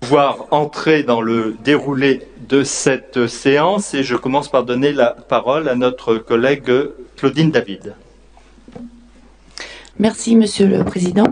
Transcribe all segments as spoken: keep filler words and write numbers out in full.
pouvoir entrer dans le déroulé de cette séance et je commence par donner la parole à notre collègue Claudine David. Merci, Monsieur le Président.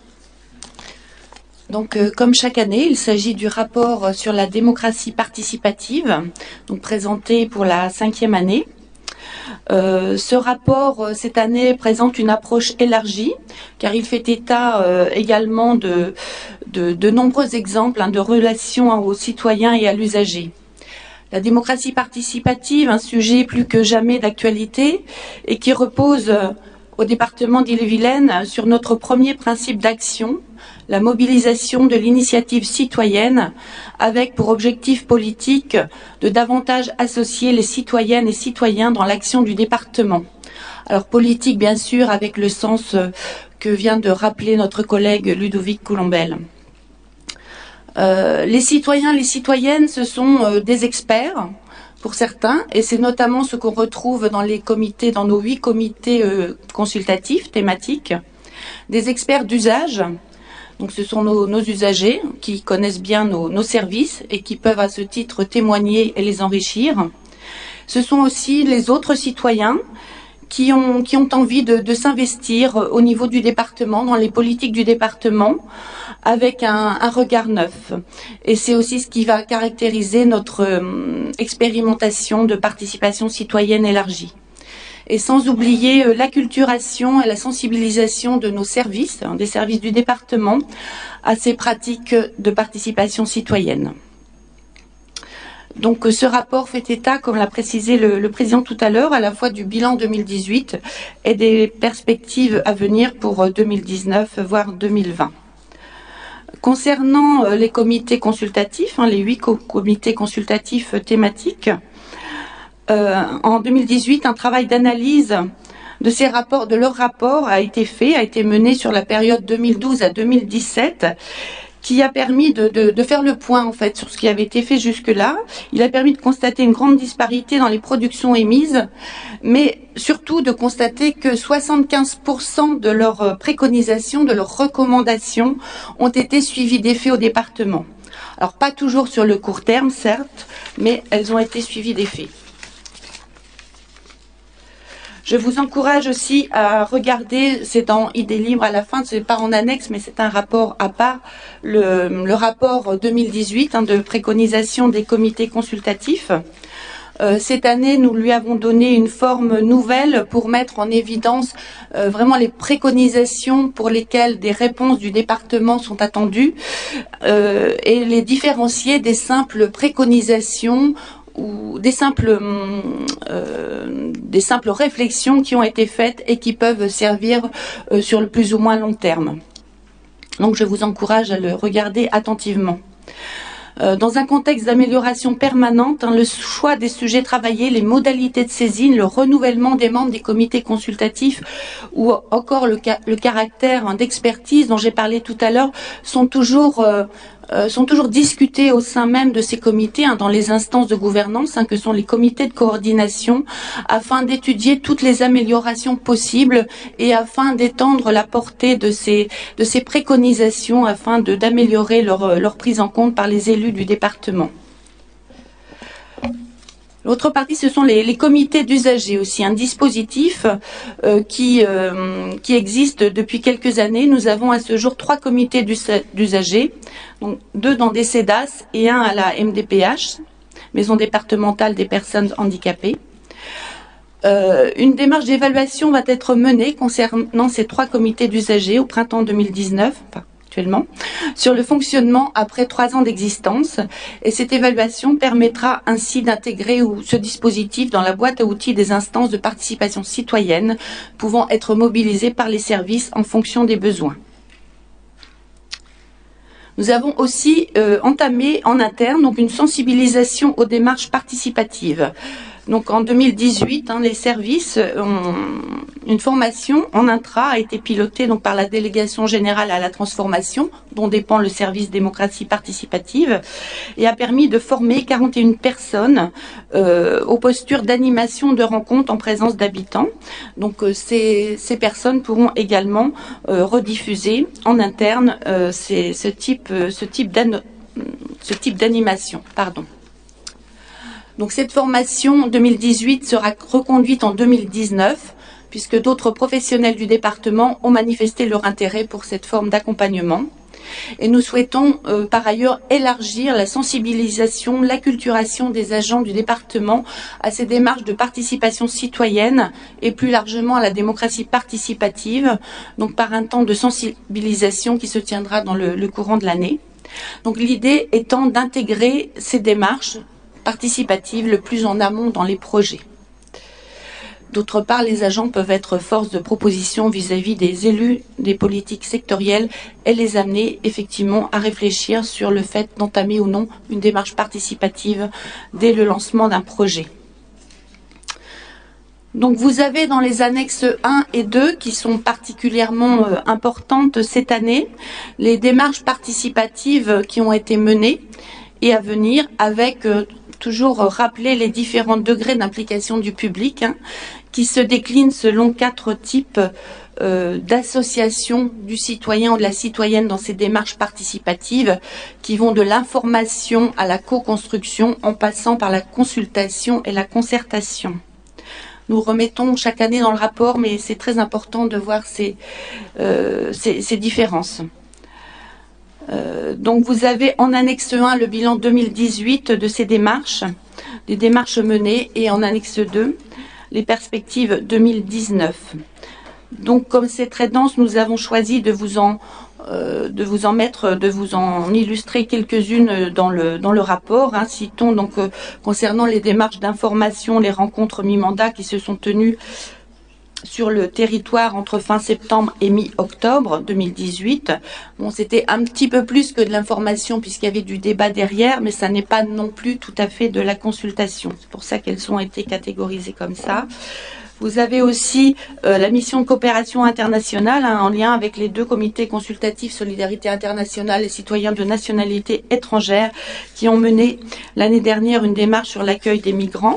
Donc, euh, comme chaque année, il s'agit du rapport sur la démocratie participative, donc présenté pour la cinquième année. Euh, ce rapport, cette année, présente une approche élargie, car il fait état euh, également de, de, de nombreux exemples hein, de relations aux citoyens et à l'usager. La démocratie participative, un sujet plus que jamais d'actualité et qui repose euh, au département d'Ille-et-Vilaine sur notre premier principe d'action, la mobilisation de l'initiative citoyenne avec pour objectif politique de davantage associer les citoyennes et citoyens dans l'action du département. Alors politique bien sûr avec le sens que vient de rappeler notre collègue Ludovic Coulombelle. Euh, les citoyens, les citoyennes, ce sont euh, des experts pour certains, et c'est notamment ce qu'on retrouve dans les comités, dans nos huit comités euh, consultatifs thématiques, des experts d'usage. Donc ce sont nos, nos usagers qui connaissent bien nos, nos services et qui peuvent à ce titre témoigner et les enrichir. Ce sont aussi les autres citoyens qui ont, qui ont envie de, de s'investir au niveau du département, dans les politiques du département, avec un, un regard neuf. Et c'est aussi ce qui va caractériser notre euh, expérimentation de participation citoyenne élargie. Et sans oublier l'acculturation et la sensibilisation de nos services, hein, des services du département, à ces pratiques de participation citoyenne. Donc ce rapport fait état, comme l'a précisé le, le président tout à l'heure, à la fois du bilan deux mille dix-huit et des perspectives à venir pour deux mille dix-neuf, voire deux mille vingt. Concernant les comités consultatifs, hein, les huit co comités consultatifs thématiques, Euh, en deux mille dix-huit, un travail d'analyse de ces rapports, de leurs rapports a été fait, a été mené sur la période deux mille douze à deux mille dix-sept, qui a permis de, de, de faire le point en fait sur ce qui avait été fait jusque-là. Il a permis de constater une grande disparité dans les productions émises, mais surtout de constater que soixante-quinze pour cent de leurs préconisations, de leurs recommandations ont été suivies d'effet au département. Alors pas toujours sur le court terme, certes, mais elles ont été suivies d'effet. Je vous encourage aussi à regarder, c'est dans Idées libres à la fin, c'est pas en annexe, mais c'est un rapport à part, le, le rapport deux mille dix-huit hein, de préconisation des comités consultatifs. Euh, cette année, nous lui avons donné une forme nouvelle pour mettre en évidence euh, vraiment les préconisations pour lesquelles des réponses du département sont attendues euh, et les différencier des simples préconisations ou des simples, euh, des simples réflexions qui ont été faites et qui peuvent servir euh, sur le plus ou moins long terme. Donc je vous encourage à le regarder attentivement. Euh, dans un contexte d'amélioration permanente, hein, le choix des sujets travaillés, les modalités de saisine, le renouvellement des membres des comités consultatifs ou encore le, ca le caractère hein, d'expertise dont j'ai parlé tout à l'heure sont toujours euh, Euh, sont toujours discutés au sein même de ces comités, hein, dans les instances de gouvernance, hein, que sont les comités de coordination, afin d'étudier toutes les améliorations possibles et afin d'étendre la portée de ces, de ces préconisations, afin d'améliorer leur, leur prise en compte par les élus du département. L'autre partie, ce sont les, les comités d'usagers aussi, un dispositif euh, qui, euh, qui existe depuis quelques années. Nous avons à ce jour trois comités d'usagers, donc deux dans des C E D A S et un à la M D P H, Maison départementale des personnes handicapées. Euh, une démarche d'évaluation va être menée concernant ces trois comités d'usagers au printemps deux mille dix-neuf. Enfin, actuellement, sur le fonctionnement après trois ans d'existence. Et cette évaluation permettra ainsi d'intégrer ce dispositif dans la boîte à outils des instances de participation citoyenne pouvant être mobilisées par les services en fonction des besoins. Nous avons aussi euh, entamé en interne donc une sensibilisation aux démarches participatives. Donc en deux mille dix-huit, hein, les services ont une formation en intra a été pilotée donc par la délégation générale à la transformation, dont dépend le service démocratie participative, et a permis de former quarante et une personnes euh, aux postures d'animation de rencontres en présence d'habitants. Donc euh, ces, ces personnes pourront également euh, rediffuser en interne euh, ces, ce type, euh, ce type ce type d'animation. Pardon. Donc cette formation deux mille dix-huit sera reconduite en deux mille dix-neuf, puisque d'autres professionnels du département ont manifesté leur intérêt pour cette forme d'accompagnement. Et nous souhaitons euh, par ailleurs élargir la sensibilisation, l'acculturation des agents du département à ces démarches de participation citoyenne et plus largement à la démocratie participative, donc par un temps de sensibilisation qui se tiendra dans le, le courant de l'année. Donc l'idée étant d'intégrer ces démarches participatives le plus en amont dans les projets. D'autre part, les agents peuvent être force de proposition vis-à-vis des élus, des politiques sectorielles et les amener effectivement à réfléchir sur le fait d'entamer ou non une démarche participative dès le lancement d'un projet. Donc vous avez dans les annexes un et deux, qui sont particulièrement euh, importantes cette année, les démarches participatives qui ont été menées et à venir, avec euh, toujours rappeler les différents degrés d'implication du public, hein, qui se déclinent selon quatre types euh, d'associations du citoyen ou de la citoyenne dans ces démarches participatives, qui vont de l'information à la co-construction en passant par la consultation et la concertation. Nous remettons chaque année dans le rapport, mais c'est très important de voir ces, euh, ces, ces différences. Euh, donc vous avez en annexe un le bilan deux mille dix-huit de ces démarches, des démarches menées, et en annexe deux, les perspectives deux mille dix-neuf. Donc comme c'est très dense, nous avons choisi de vous en, euh, de vous en mettre, de vous en illustrer quelques-unes dans le, dans le rapport. Hein. Citons donc euh, concernant les démarches d'information, les rencontres mi-mandat qui se sont tenues sur le territoire entre fin septembre et mi-octobre deux mille dix-huit. Bon, c'était un petit peu plus que de l'information puisqu'il y avait du débat derrière, mais ça n'est pas non plus tout à fait de la consultation. C'est pour ça qu'elles ont été catégorisées comme ça. Vous avez aussi euh, la mission de coopération internationale, hein, en lien avec les deux comités consultatifs Solidarité internationale et citoyens de nationalité étrangère qui ont mené l'année dernière une démarche sur l'accueil des migrants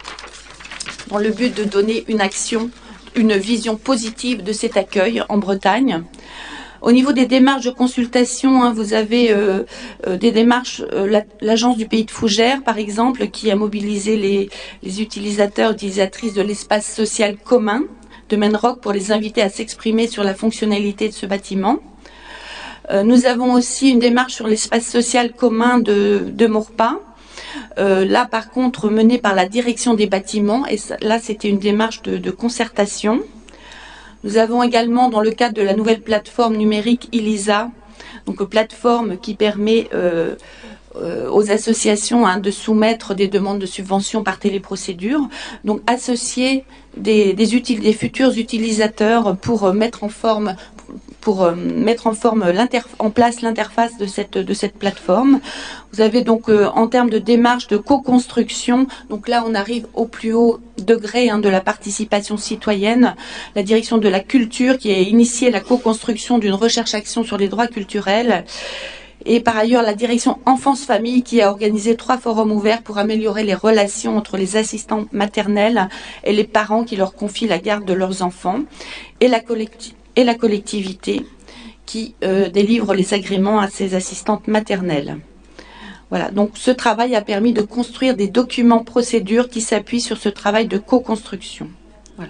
dans le but de donner une action une vision positive de cet accueil en Bretagne. Au niveau des démarches de consultation, hein, vous avez euh, euh, des démarches, euh, l'agence du pays de Fougères, par exemple, qui a mobilisé les, les utilisateurs, utilisatrices de l'espace social commun de Menrock pour les inviter à s'exprimer sur la fonctionnalité de ce bâtiment. Euh, nous avons aussi une démarche sur l'espace social commun de, de Maurepas. Euh, là, par contre, menée par la direction des bâtiments, et ça, là, c'était une démarche de, de concertation. Nous avons également, dans le cadre de la nouvelle plateforme numérique Elisa, donc une plateforme qui permet euh, euh, aux associations hein, de soumettre des demandes de subventions par téléprocédure, donc associer des, des, util, des futurs utilisateurs pour euh, mettre en forme pour euh, mettre en forme en place l'interface de cette de cette plateforme. Vous avez donc euh, en termes de démarche de co-construction, donc là on arrive au plus haut degré hein, de la participation citoyenne, la direction de la culture qui a initié la co-construction d'une recherche-action sur les droits culturels. Et par ailleurs, la direction Enfance-Famille qui a organisé trois forums ouverts pour améliorer les relations entre les assistants maternels et les parents qui leur confient la garde de leurs enfants, et la, collecti et la collectivité qui euh, délivre les agréments à ces assistantes maternelles. Voilà, donc ce travail a permis de construire des documents procédures qui s'appuient sur ce travail de co-construction. Voilà.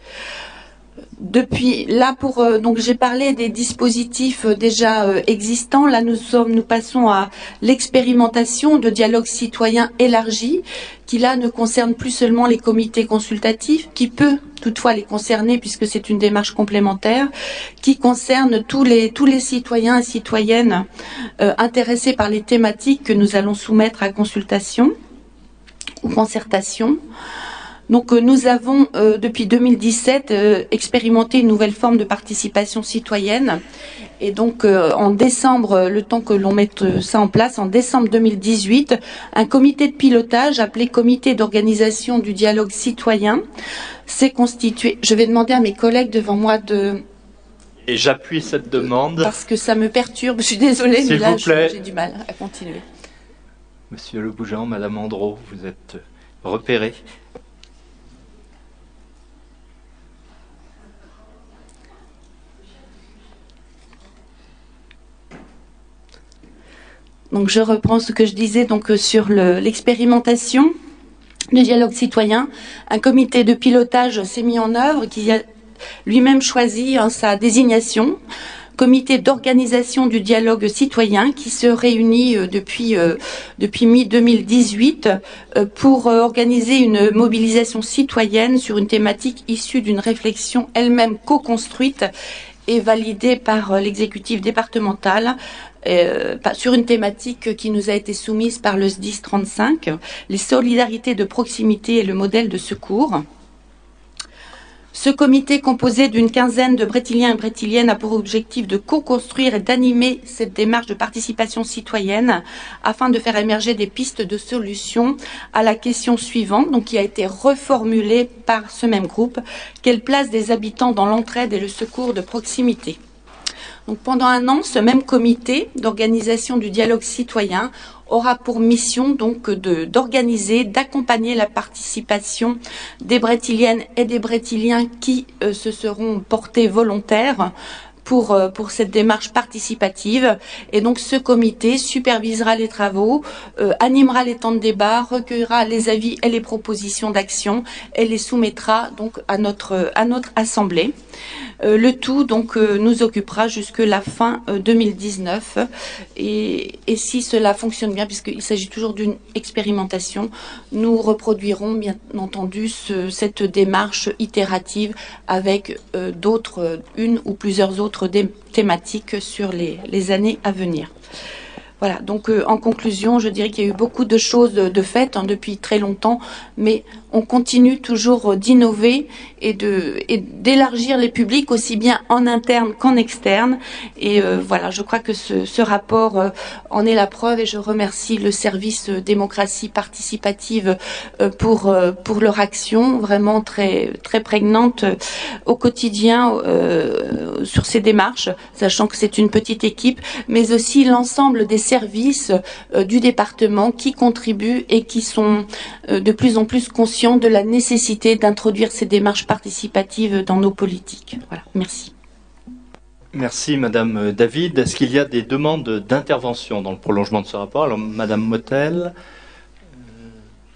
Depuis là pour euh, donc j'ai parlé des dispositifs euh, déjà euh, existants. Là nous sommes nous passons à l'expérimentation de dialogue citoyen élargi qui là ne concerne plus seulement les comités consultatifs, qui peut toutefois les concerner puisque c'est une démarche complémentaire, qui concerne tous les tous les citoyens et citoyennes euh, intéressés par les thématiques que nous allons soumettre à consultation ou concertation. Donc euh, nous avons euh, depuis deux mille dix-sept euh, expérimenté une nouvelle forme de participation citoyenne et donc euh, en décembre, euh, le temps que l'on mette euh, ça en place, en décembre deux mille dix-huit, un comité de pilotage appelé comité d'organisation du dialogue citoyen s'est constitué. Je vais demander à mes collègues devant moi de... Et j'appuie cette demande. Parce que ça me perturbe, je suis désolée, mais là j'ai du mal à continuer. Monsieur Le Bougeant, Madame Andro, vous êtes repérés. Donc je reprends ce que je disais donc sur l'expérimentation du dialogue citoyen. Un comité de pilotage s'est mis en œuvre qui a lui-même choisi hein, sa désignation. Comité d'organisation du dialogue citoyen qui se réunit euh, depuis, euh, depuis mi deux mille dix-huit euh, pour euh, organiser une mobilisation citoyenne sur une thématique issue d'une réflexion elle-même co-construite et validée par euh, l'exécutif départemental euh, sur une thématique qui nous a été soumise par le S D I S trente-cinq, les solidarités de proximité et le modèle de secours. Ce comité, composé d'une quinzaine de Brétiliens et Brétiliennes, a pour objectif de co-construire et d'animer cette démarche de participation citoyenne afin de faire émerger des pistes de solutions à la question suivante, donc qui a été reformulée par ce même groupe. Quelle place des habitants dans l'entraide et le secours de proximité? Donc pendant un an, ce même comité d'organisation du dialogue citoyen aura pour mission donc d'organiser, d'accompagner la participation des Brétiliennes et des Brétiliens qui euh, se seront portés volontaires pour, euh, pour cette démarche participative. Et donc ce comité supervisera les travaux, euh, animera les temps de débat, recueillera les avis et les propositions d'action et les soumettra donc à notre, à notre assemblée. Euh, le tout donc euh, nous occupera jusque la fin euh, deux mille dix-neuf et, et si cela fonctionne bien, puisqu'il s'agit toujours d'une expérimentation, nous reproduirons bien entendu ce, cette démarche itérative avec euh, d'autres, euh, une ou plusieurs autres thématiques sur les, les années à venir. Voilà, donc euh, en conclusion, je dirais qu'il y a eu beaucoup de choses de, de faites hein, depuis très longtemps, mais on continue toujours d'innover et de et d'élargir les publics aussi bien en interne qu'en externe. Et euh, voilà, je crois que ce, ce rapport euh, en est la preuve et je remercie le service euh, démocratie participative euh, pour euh, pour leur action vraiment très très prégnante euh, au quotidien euh, sur ces démarches, sachant que c'est une petite équipe, mais aussi l'ensemble des services euh, du département qui contribuent et qui sont euh, de plus en plus conscients de la nécessité d'introduire ces démarches participatives dans nos politiques. Voilà, merci. Merci Madame David. Est-ce qu'il y a des demandes d'intervention dans le prolongement de ce rapport? Alors Madame Motel, euh,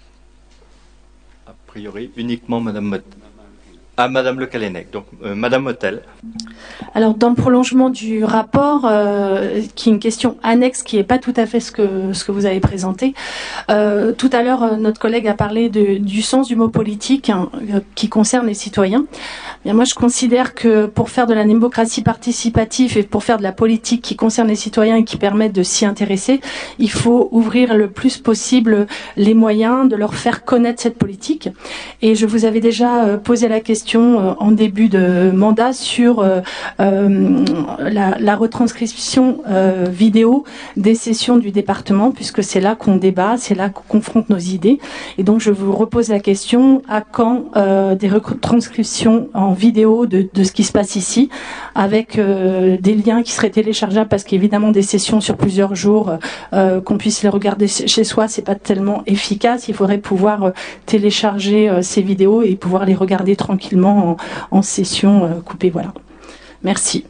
a priori uniquement Madame Motel. Ah, Madame Le Callennec, donc euh, Madame Motel. Alors, dans le prolongement du rapport, euh, qui est une question annexe, qui n'est pas tout à fait ce que ce que vous avez présenté. Euh, tout à l'heure, notre collègue a parlé de, du sens du mot politique hein, qui concerne les citoyens. Bien, moi, je considère que pour faire de la démocratie participative et pour faire de la politique qui concerne les citoyens et qui permettent de s'y intéresser, il faut ouvrir le plus possible les moyens de leur faire connaître cette politique. Et je vous avais déjà euh, posé la question en début de mandat sur euh, euh, la, la retranscription euh, vidéo des sessions du département, puisque c'est là qu'on débat, c'est là qu'on confronte nos idées. Et donc je vous repose la question, à quand euh, des retranscriptions en vidéo de, de ce qui se passe ici, avec euh, des liens qui seraient téléchargeables, parce qu'évidemment des sessions sur plusieurs jours, euh, qu'on puisse les regarder chez soi, c'est pas tellement efficace. Il faudrait pouvoir euh, télécharger euh, ces vidéos et pouvoir les regarder tranquillement En, en session euh, coupée. Voilà. Merci.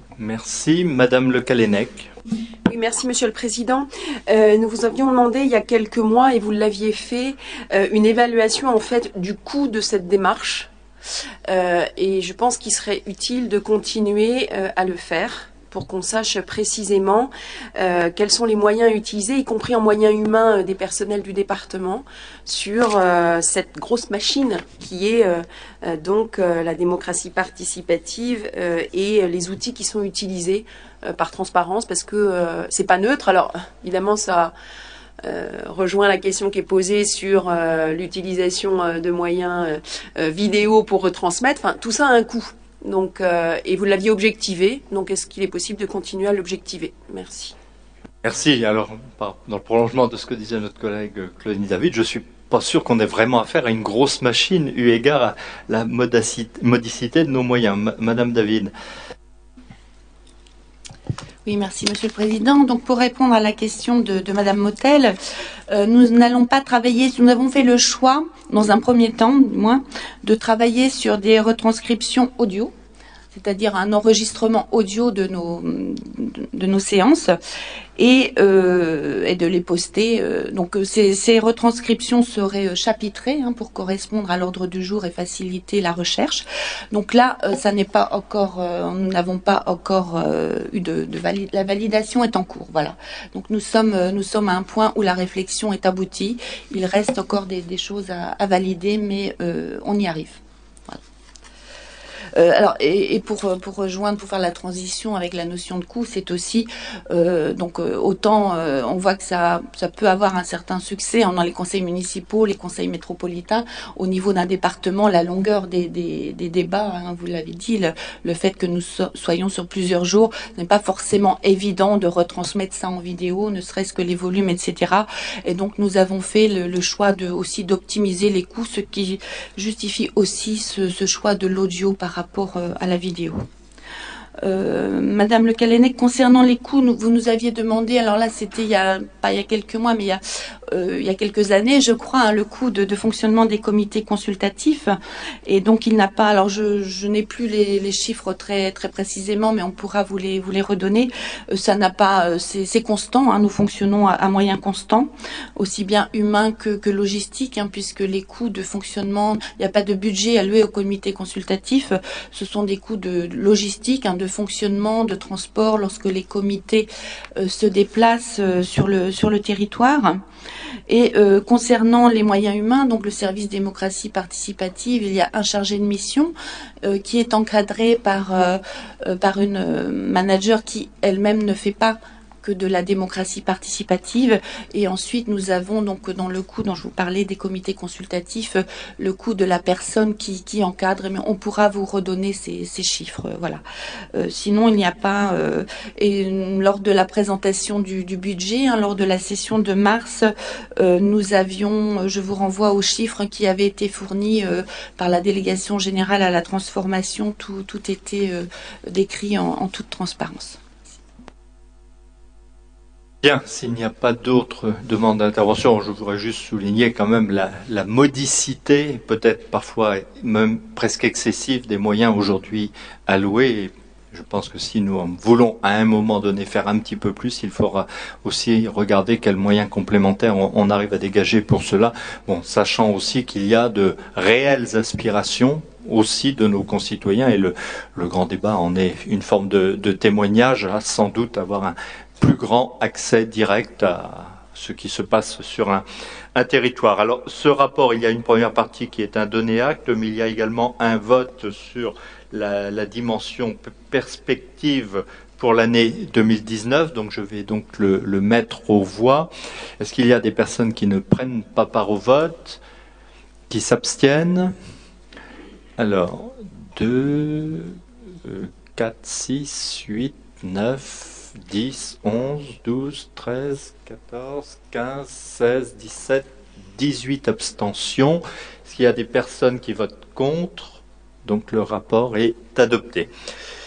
Merci. Madame Le Callennec. Oui, merci Monsieur le Président. Euh, nous vous avions demandé il y a quelques mois, et vous l'aviez fait, euh, une évaluation en fait du coût de cette démarche. Euh, et je pense qu'il serait utile de continuer euh, à le faire, pour qu'on sache précisément euh, quels sont les moyens utilisés, y compris en moyens humains euh, des personnels du département, sur euh, cette grosse machine qui est euh, euh, donc euh, la démocratie participative euh, et les outils qui sont utilisés euh, par transparence, parce que euh, c'est pas neutre. Alors évidemment ça euh, rejoint la question qui est posée sur euh, l'utilisation euh, de moyens euh, vidéo pour retransmettre. Enfin, tout ça a un coût. Donc, euh, et vous l'aviez objectivé, donc est-ce qu'il est possible de continuer à l'objectiver? Merci. Merci. Alors, dans le prolongement de ce que disait notre collègue Claudine David, je suis pas sûr qu'on ait vraiment affaire à une grosse machine eu égard à la modicité, modicité de nos moyens. M- Madame David. Oui, merci Monsieur le Président. Donc pour répondre à la question de, de Madame Motel, euh, nous n'allons pas travailler, nous avons fait le choix, dans un premier temps du moins, de travailler sur des retranscriptions audio. c'est-à-dire un enregistrement audio de nos, de, de nos séances, et, euh, et de les poster. Euh, donc ces, ces retranscriptions seraient chapitrées hein, pour correspondre à l'ordre du jour et faciliter la recherche. Donc là, euh, ça n'est pas encore, euh, nous n'avons pas encore euh, eu de, de valide, la validation est en cours. Voilà. Donc nous sommes, euh, nous sommes à un point où la réflexion est aboutie. Il reste encore des, des choses à, à valider, mais euh, on y arrive. Euh, alors et, et pour pour rejoindre, pour faire la transition avec la notion de coût, c'est aussi euh, donc euh, autant euh, on voit que ça ça peut avoir un certain succès hein, dans les conseils municipaux, les conseils métropolitains. Au niveau d'un département, la longueur des des, des débats, hein, vous l'avez dit, le, le fait que nous so soyons sur plusieurs jours n'est pas forcément évident de retransmettre ça en vidéo, ne serait-ce que les volumes, et cetera. Et donc nous avons fait le, le choix de aussi d'optimiser les coûts, ce qui justifie aussi ce, ce choix de l'audio par rapport rapport à la vidéo. Euh, Madame Le Callennec, concernant les coûts, nous, vous nous aviez demandé, alors là c'était il y a pas il y a quelques mois, mais il y a, euh, il y a quelques années, je crois, hein, le coût de, de fonctionnement des comités consultatifs. Et donc il n'a pas, alors je, je n'ai plus les, les chiffres très très précisément, mais on pourra vous les vous les redonner. Euh, ça n'a pas, euh, c'est constant. Hein, nous fonctionnons à, à moyens constants, aussi bien humains que, que logistiques, hein, puisque les coûts de fonctionnement, il n'y a pas de budget alloué au comité consultatif. Ce sont des coûts de logistique, hein, de fonctionnement, de transport lorsque les comités euh, se déplacent euh, sur le sur le territoire. Et euh, concernant les moyens humains, donc le service démocratie participative, il y a un chargé de mission euh, qui est encadré par euh, euh, par une euh, manager qui elle-même ne fait pas que de la démocratie participative. Et ensuite, nous avons donc dans le coût dont je vous parlais des comités consultatifs, le coût de la personne qui, qui encadre, mais on pourra vous redonner ces, ces chiffres. Voilà. Euh, sinon, il n'y a pas... Euh, et lors de la présentation du, du budget, hein, lors de la session de mars, euh, nous avions, je vous renvoie aux chiffres qui avaient été fournis euh, par la délégation générale à la transformation, tout, tout était euh, décrit en, en toute transparence. Bien, s'il n'y a pas d'autres demandes d'intervention, je voudrais juste souligner quand même la, la modicité, peut-être parfois même presque excessive, des moyens aujourd'hui alloués. Je pense que si nous voulons à un moment donné faire un petit peu plus, il faudra aussi regarder quels moyens complémentaires on, on arrive à dégager pour cela. Bon, sachant aussi qu'il y a de réelles aspirations aussi de nos concitoyens, et le, le grand débat en est une forme de, de témoignage, à sans doute avoir un plus grand accès direct à ce qui se passe sur un, un territoire. Alors, ce rapport, il y a une première partie qui est un donné acte, mais il y a également un vote sur la, la dimension perspective pour l'année deux mille dix-neuf, donc je vais donc le, le mettre aux voix. Est-ce qu'il y a des personnes qui ne prennent pas part au vote, qui s'abstiennent? Alors, deux, quatre, six, huit, neuf, dix, onze, douze, treize, quatorze, quinze, seize, dix-sept, dix-huit abstentions. Est-ce qu'il y a des personnes qui votent contre? Donc le rapport est adopté.